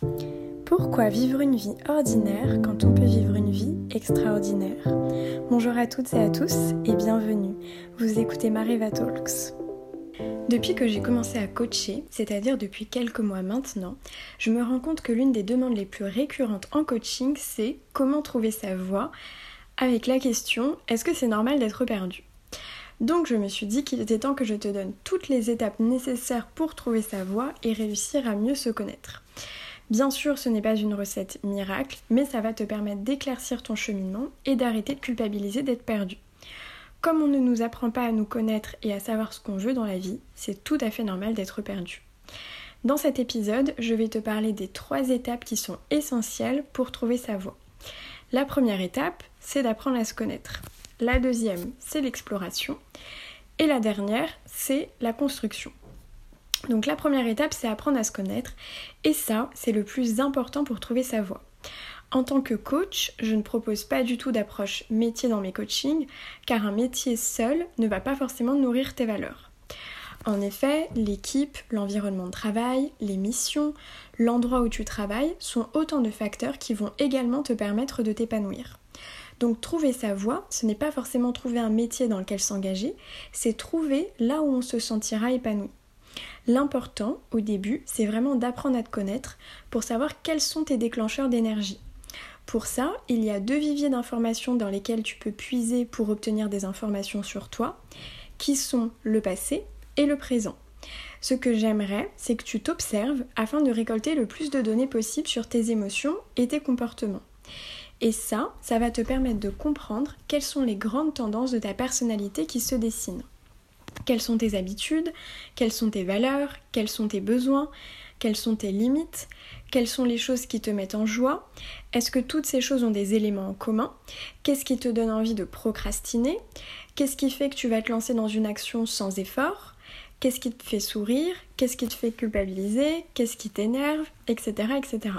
Pourquoi vivre une vie ordinaire quand on peut vivre une vie extraordinaire? Bonjour à toutes et à tous et bienvenue. Vous écoutez Mareva Talks. Depuis que j'ai commencé à coacher, c'est-à-dire depuis quelques mois maintenant, je me rends compte que l'une des demandes les plus récurrentes en coaching, c'est comment trouver sa voie avec la question « Est-ce que c'est normal d'être perdu ?» Donc je me suis dit qu'il était temps que je te donne toutes les étapes nécessaires pour trouver sa voie et réussir à mieux se connaître. Bien sûr, ce n'est pas une recette miracle, mais ça va te permettre d'éclaircir ton cheminement et d'arrêter de culpabiliser d'être perdu. Comme on ne nous apprend pas à nous connaître et à savoir ce qu'on veut dans la vie, c'est tout à fait normal d'être perdu. Dans cet épisode, je vais te parler des 3 étapes qui sont essentielles pour trouver sa voie. La première étape, c'est d'apprendre à se connaître. La deuxième, c'est l'exploration. Et la dernière, c'est la construction. Donc la première étape, c'est apprendre à se connaître. Et ça, c'est le plus important pour trouver sa voie. En tant que coach, je ne propose pas du tout d'approche métier dans mes coachings, car un métier seul ne va pas forcément nourrir tes valeurs. En effet, l'équipe, l'environnement de travail, les missions, l'endroit où tu travailles sont autant de facteurs qui vont également te permettre de t'épanouir. Donc trouver sa voie, ce n'est pas forcément trouver un métier dans lequel s'engager, c'est trouver là où on se sentira épanoui. L'important, au début, c'est vraiment d'apprendre à te connaître pour savoir quels sont tes déclencheurs d'énergie. Pour ça, il y a 2 viviers d'informations dans lesquels tu peux puiser pour obtenir des informations sur toi, qui sont le passé et le présent. Ce que j'aimerais, c'est que tu t'observes afin de récolter le plus de données possible sur tes émotions et tes comportements. Et ça va te permettre de comprendre quelles sont les grandes tendances de ta personnalité qui se dessinent. Quelles sont tes habitudes, quelles sont tes valeurs, quels sont tes besoins, quelles sont tes limites, quelles sont les choses qui te mettent en joie, est-ce que toutes ces choses ont des éléments en commun, qu'est-ce qui te donne envie de procrastiner, qu'est-ce qui fait que tu vas te lancer dans une action sans effort, qu'est-ce qui te fait sourire, qu'est-ce qui te fait culpabiliser, qu'est-ce qui t'énerve, etc., etc.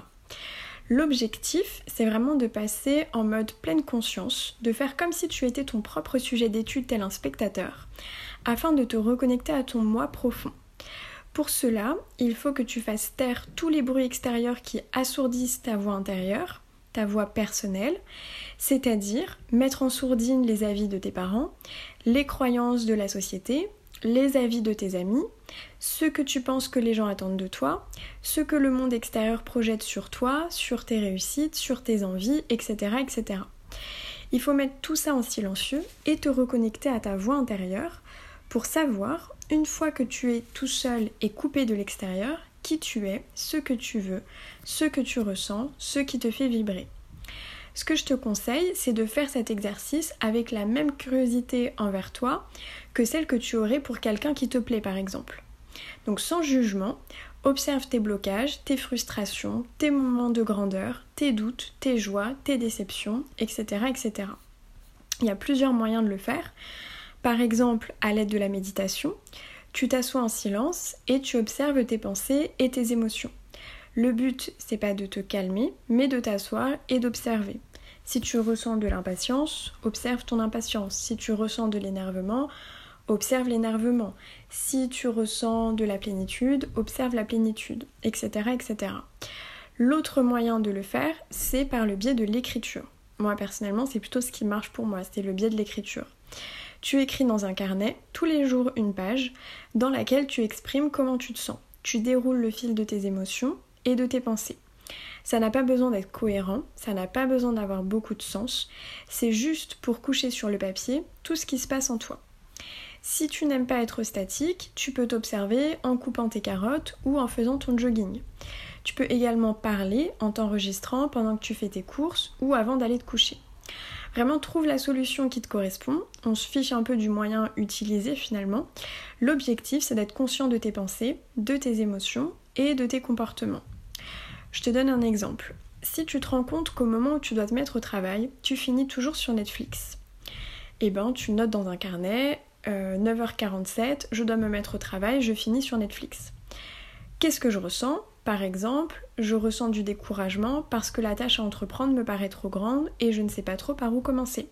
L'objectif, c'est vraiment de passer en mode pleine conscience, de faire comme si tu étais ton propre sujet d'étude tel un spectateur, afin de te reconnecter à ton moi profond. Pour cela, il faut que tu fasses taire tous les bruits extérieurs qui assourdissent ta voix intérieure, ta voix personnelle, c'est-à-dire mettre en sourdine les avis de tes parents, les croyances de la société, les avis de tes amis, ce que tu penses que les gens attendent de toi, ce que le monde extérieur projette sur toi, sur tes réussites, sur tes envies, etc., etc. Il faut mettre tout ça en silencieux et te reconnecter à ta voix intérieure pour savoir, une fois que tu es tout seul et coupé de l'extérieur, qui tu es, ce que tu veux, ce que tu ressens, ce qui te fait vibrer. Ce que je te conseille, c'est de faire cet exercice avec la même curiosité envers toi que celle que tu aurais pour quelqu'un qui te plaît par exemple. Donc sans jugement, observe tes blocages, tes frustrations, tes moments de grandeur, tes doutes, tes joies, tes déceptions, etc., etc. Il y a plusieurs moyens de le faire. Par exemple, à l'aide de la méditation, tu t'assois en silence et tu observes tes pensées et tes émotions. Le but, c'est pas de te calmer, mais de t'asseoir et d'observer. Si tu ressens de l'impatience, observe ton impatience. Si tu ressens de l'énervement, observe l'énervement. Si tu ressens de la plénitude, observe la plénitude, etc., etc. L'autre moyen de le faire, c'est par le biais de l'écriture. Moi, personnellement, c'est plutôt ce qui marche pour moi, c'est le biais de l'écriture. Tu écris dans un carnet, tous les jours une page, dans laquelle tu exprimes comment tu te sens. Tu déroules le fil de tes émotions et de tes pensées. Ça n'a pas besoin d'être cohérent, ça n'a pas besoin d'avoir beaucoup de sens, c'est juste pour coucher sur le papier tout ce qui se passe en toi. Si tu n'aimes pas être statique, tu peux t'observer en coupant tes carottes ou en faisant ton jogging. Tu peux également parler en t'enregistrant pendant que tu fais tes courses ou avant d'aller te coucher. Vraiment, trouve la solution qui te correspond, on se fiche un peu du moyen utilisé finalement. L'objectif, c'est d'être conscient de tes pensées, de tes émotions et de tes comportements. Je te donne un exemple. Si tu te rends compte qu'au moment où tu dois te mettre au travail, tu finis toujours sur Netflix, tu notes dans un carnet, 9h47, je dois me mettre au travail, je finis sur Netflix. Qu'est-ce que je ressens ? Par exemple, je ressens du découragement parce que la tâche à entreprendre me paraît trop grande et je ne sais pas trop par où commencer.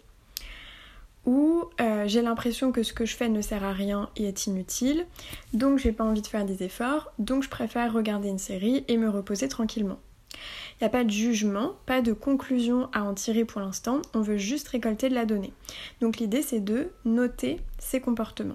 Ou j'ai l'impression que ce que je fais ne sert à rien et est inutile, donc j'ai pas envie de faire des efforts, donc je préfère regarder une série et me reposer tranquillement. Il n'y a pas de jugement, pas de conclusion à en tirer pour l'instant, on veut juste récolter de la donnée. Donc l'idée c'est de noter ces comportements.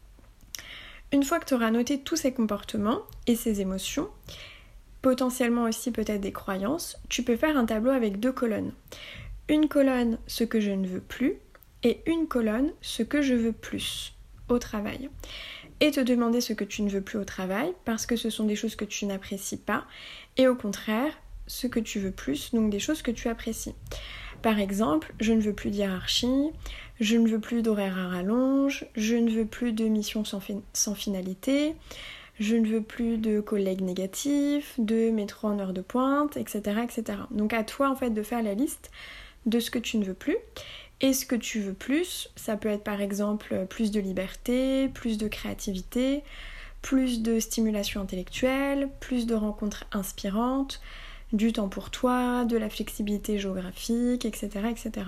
Une fois que tu auras noté tous ces comportements et ces émotions, potentiellement aussi peut-être des croyances, tu peux faire un tableau avec 2 colonnes. Une colonne, ce que je ne veux plus, et une colonne, ce que je veux plus au travail. Et te demander ce que tu ne veux plus au travail, parce que ce sont des choses que tu n'apprécies pas, et au contraire, ce que tu veux plus, donc des choses que tu apprécies. Par exemple, je ne veux plus d'hiérarchie, je ne veux plus d'horaires à rallonge, je ne veux plus de missions sans finalité, je ne veux plus de collègues négatifs, de métro en heure de pointe, etc., etc. Donc à toi en fait de faire la liste de ce que tu ne veux plus. Et ce que tu veux plus, ça peut être par exemple plus de liberté, plus de créativité, plus de stimulation intellectuelle, plus de rencontres inspirantes, du temps pour toi, de la flexibilité géographique, etc., etc.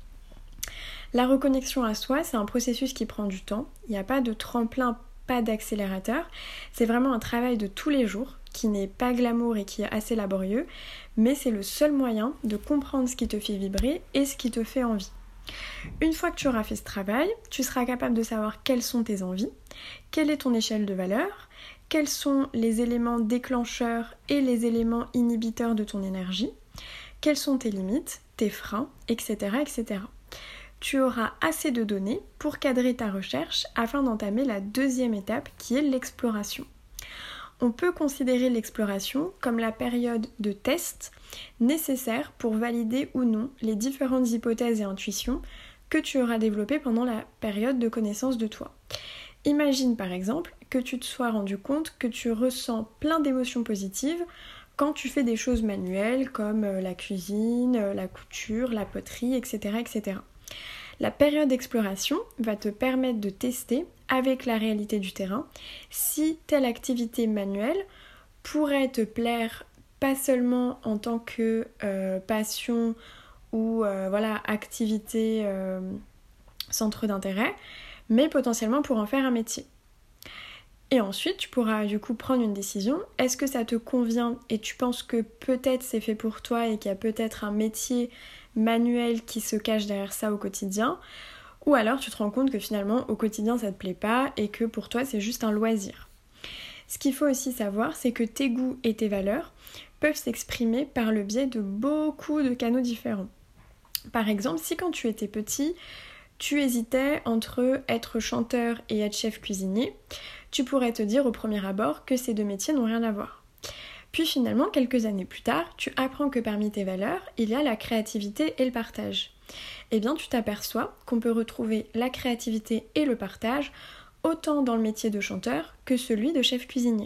La reconnexion à soi, c'est un processus qui prend du temps. Il n'y a pas de tremplin, pas d'accélérateur. C'est vraiment un travail de tous les jours qui n'est pas glamour et qui est assez laborieux, mais c'est le seul moyen de comprendre ce qui te fait vibrer et ce qui te fait envie. Une fois que tu auras fait ce travail, tu seras capable de savoir quelles sont tes envies, quelle est ton échelle de valeur, quels sont les éléments déclencheurs et les éléments inhibiteurs de ton énergie, quelles sont tes limites, tes freins, etc., etc. Tu auras assez de données pour cadrer ta recherche afin d'entamer la 2e étape qui est l'exploration. On peut considérer l'exploration comme la période de test nécessaire pour valider ou non les différentes hypothèses et intuitions que tu auras développées pendant la période de connaissance de toi. Imagine par exemple que tu te sois rendu compte que tu ressens plein d'émotions positives quand tu fais des choses manuelles comme la cuisine, la couture, la poterie, etc., etc. La période d'exploration va te permettre de tester avec la réalité du terrain si telle activité manuelle pourrait te plaire pas seulement en tant que passion ou activité centre d'intérêt, mais potentiellement pour en faire un métier. Et ensuite, tu pourras du coup prendre une décision. Est-ce que ça te convient et tu penses que peut-être c'est fait pour toi et qu'il y a peut-être un métier manuel qui se cache derrière ça au quotidien? Ou alors tu te rends compte que finalement au quotidien ça te plaît pas et que pour toi c'est juste un loisir. Ce qu'il faut aussi savoir, c'est que tes goûts et tes valeurs peuvent s'exprimer par le biais de beaucoup de canaux différents. Par exemple, si quand tu étais petit, tu hésitais entre être chanteur et être chef cuisinier, tu pourrais te dire au premier abord que ces 2 métiers n'ont rien à voir. Puis finalement, quelques années plus tard, tu apprends que parmi tes valeurs, il y a la créativité et le partage. Eh bien, tu t'aperçois qu'on peut retrouver la créativité et le partage autant dans le métier de chanteur que celui de chef cuisinier.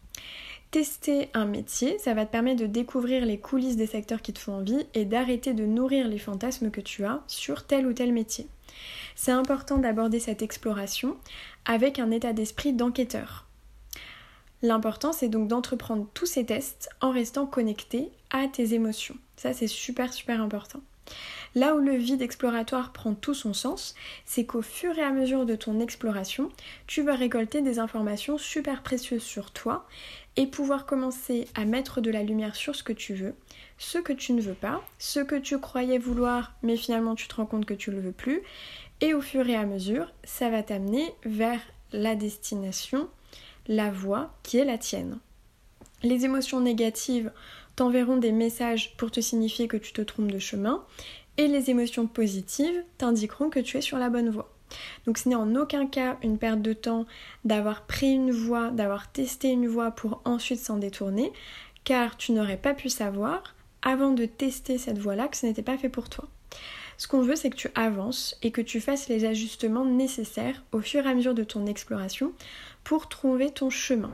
Tester un métier, ça va te permettre de découvrir les coulisses des secteurs qui te font envie et d'arrêter de nourrir les fantasmes que tu as sur tel ou tel métier. C'est important d'aborder cette exploration avec un état d'esprit d'enquêteur. L'important, c'est donc d'entreprendre tous ces tests en restant connecté à tes émotions. Ça, c'est super important. Là où le vide exploratoire prend tout son sens, c'est qu'au fur et à mesure de ton exploration, tu vas récolter des informations super précieuses sur toi et pouvoir commencer à mettre de la lumière sur ce que tu veux, ce que tu ne veux pas, ce que tu croyais vouloir mais finalement tu te rends compte que tu ne le veux plus, et au fur et à mesure, ça va t'amener vers la destination, la voie qui est la tienne. Les émotions négatives t'enverront des messages pour te signifier que tu te trompes de chemin, et les émotions positives t'indiqueront que tu es sur la bonne voie. Donc ce n'est en aucun cas une perte de temps d'avoir pris une voie, d'avoir testé une voie pour ensuite s'en détourner, car tu n'aurais pas pu savoir avant de tester cette voie-là que ce n'était pas fait pour toi. Ce qu'on veut, c'est que tu avances et que tu fasses les ajustements nécessaires au fur et à mesure de ton exploration pour trouver ton chemin.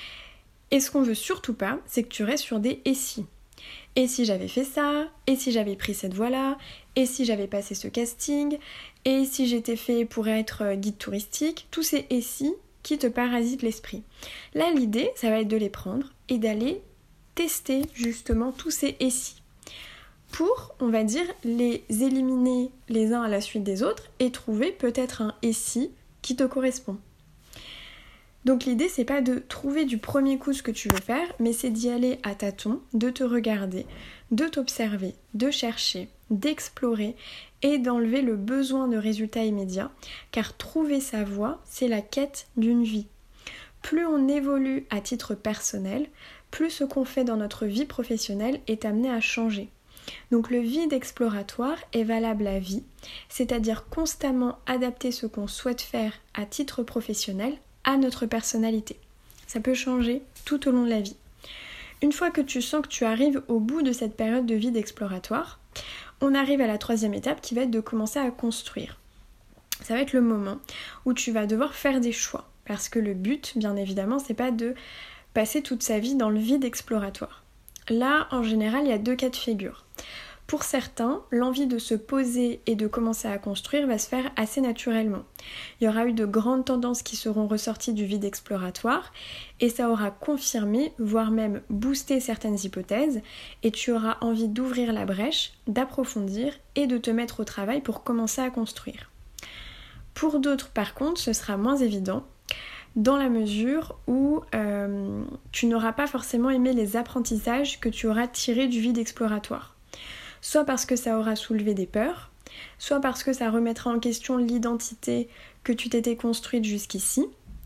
Et ce qu'on veut surtout pas, c'est que tu restes sur des « et si ». Et si j'avais fait ça, et si j'avais pris cette voie-là, et si j'avais passé ce casting, et si j'étais fait pour être guide touristique, tous ces « et si » qui te parasitent l'esprit. Là, l'idée, ça va être de les prendre et d'aller tester justement tous ces « et si » pour, on va dire, les éliminer les uns à la suite des autres et trouver peut-être un « et si » qui te correspond. Donc l'idée, c'est pas de trouver du premier coup ce que tu veux faire, mais c'est d'y aller à tâtons, de te regarder, de t'observer, de chercher, d'explorer et d'enlever le besoin de résultats immédiats, car trouver sa voie, c'est la quête d'une vie. Plus on évolue à titre personnel, plus ce qu'on fait dans notre vie professionnelle est amené à changer. Donc le vide exploratoire est valable à vie, c'est-à-dire constamment adapter ce qu'on souhaite faire à titre professionnel à notre personnalité. Ça peut changer tout au long de la vie. Une fois que tu sens que tu arrives au bout de cette période de vide exploratoire, on arrive à la 3e étape qui va être de commencer à construire. Ça va être le moment où tu vas devoir faire des choix. Parce que le but, bien évidemment, c'est pas de passer toute sa vie dans le vide exploratoire. Là, en général, il y a 2 cas de figure. Pour certains, l'envie de se poser et de commencer à construire va se faire assez naturellement. Il y aura eu de grandes tendances qui seront ressorties du vide exploratoire et ça aura confirmé, voire même boosté certaines hypothèses et tu auras envie d'ouvrir la brèche, d'approfondir et de te mettre au travail pour commencer à construire. Pour d'autres, par contre, ce sera moins évident dans la mesure où tu n'auras pas forcément aimé les apprentissages que tu auras tirés du vide exploratoire. Soit parce que ça aura soulevé des peurs, soit parce que ça remettra en question l'identité que tu t'étais construite jusqu'ici,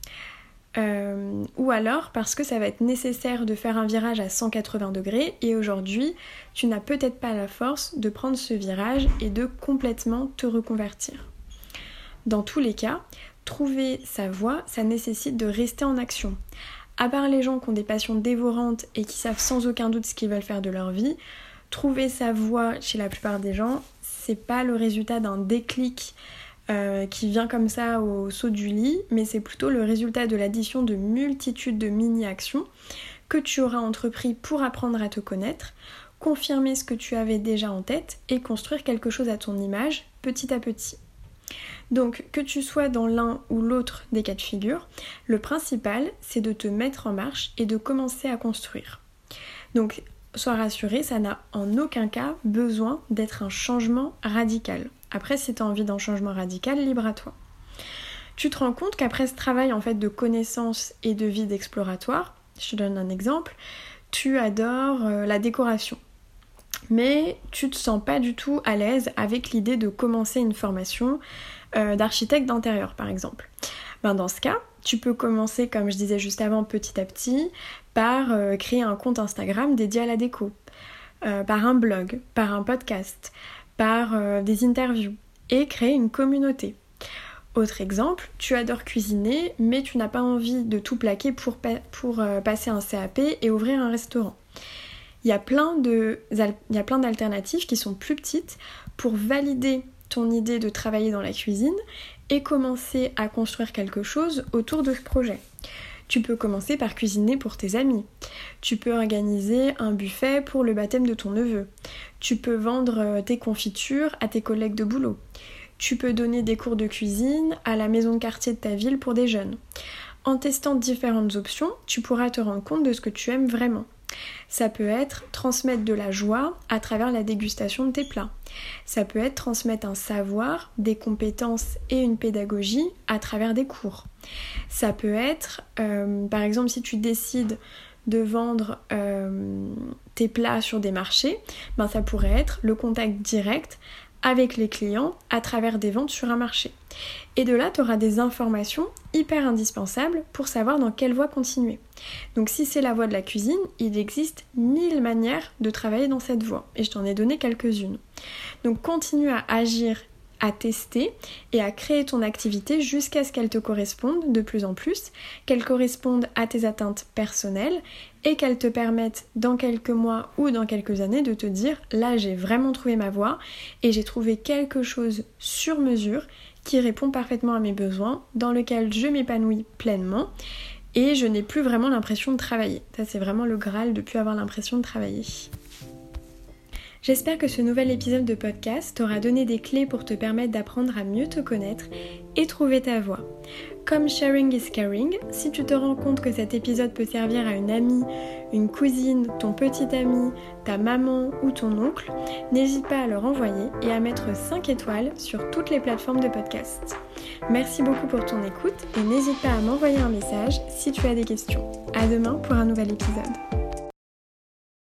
ou alors parce que ça va être nécessaire de faire un virage à 180 degrés et aujourd'hui, tu n'as peut-être pas la force de prendre ce virage et de complètement te reconvertir. Dans tous les cas, trouver sa voie, ça nécessite de rester en action. À part les gens qui ont des passions dévorantes et qui savent sans aucun doute ce qu'ils veulent faire de leur vie, trouver sa voie chez la plupart des gens, c'est pas le résultat d'un déclic qui vient comme ça au saut du lit, mais c'est plutôt le résultat de l'addition de multitudes de mini-actions que tu auras entrepris pour apprendre à te connaître, confirmer ce que tu avais déjà en tête et construire quelque chose à ton image petit à petit. Donc que tu sois dans l'un ou l'autre des cas de figure, le principal c'est de te mettre en marche et de commencer à construire. Donc sois rassuré, ça n'a en aucun cas besoin d'être un changement radical. Après si tu as envie d'un changement radical, libre à toi. Tu te rends compte qu'après ce travail en fait de connaissance et de vide exploratoire, je te donne un exemple, tu adores la décoration. Mais tu te sens pas du tout à l'aise avec l'idée de commencer une formation d'architecte d'intérieur par exemple. Dans ce cas, tu peux commencer, comme je disais juste avant, petit à petit, par créer un compte Instagram dédié à la déco, par un blog, par un podcast, par des interviews, et créer une communauté. Autre exemple, tu adores cuisiner, mais tu n'as pas envie de tout plaquer pour passer un CAP et ouvrir un restaurant. Il y a plein d'alternatives qui sont plus petites pour valider ton idée de travailler dans la cuisine et commencer à construire quelque chose autour de ce projet. Tu peux commencer par cuisiner pour tes amis. Tu peux organiser un buffet pour le baptême de ton neveu. Tu peux vendre tes confitures à tes collègues de boulot. Tu peux donner des cours de cuisine à la maison de quartier de ta ville pour des jeunes. En testant différentes options, tu pourras te rendre compte de ce que tu aimes vraiment. Ça peut être transmettre de la joie à travers la dégustation de tes plats. Ça peut être transmettre un savoir, des compétences et une pédagogie à travers des cours. Ça peut être, par exemple, si tu décides de vendre tes plats sur des marchés, ça pourrait être le contact direct avec les clients à travers des ventes sur un marché. Et de là, tu auras des informations hyper indispensables pour savoir dans quelle voie continuer. Donc si c'est la voie de la cuisine, il existe 1000 manières de travailler dans cette voie. Et je t'en ai donné quelques-unes. Donc continue à agir, à tester et à créer ton activité jusqu'à ce qu'elle te corresponde de plus en plus, qu'elle corresponde à tes atteintes personnelles et qu'elle te permette dans quelques mois ou dans quelques années de te dire là j'ai vraiment trouvé ma voie et j'ai trouvé quelque chose sur mesure qui répond parfaitement à mes besoins, dans lequel je m'épanouis pleinement et je n'ai plus vraiment l'impression de travailler. Ça c'est vraiment le Graal de plus avoir l'impression de travailler. J'espère que ce nouvel épisode de podcast t'aura donné des clés pour te permettre d'apprendre à mieux te connaître et trouver ta voie. Comme sharing is caring, si tu te rends compte que cet épisode peut servir à une amie, une cousine, ton petit ami, ta maman ou ton oncle, n'hésite pas à leur envoyer et à mettre 5 étoiles sur toutes les plateformes de podcast. Merci beaucoup pour ton écoute et n'hésite pas à m'envoyer un message si tu as des questions. À demain pour un nouvel épisode.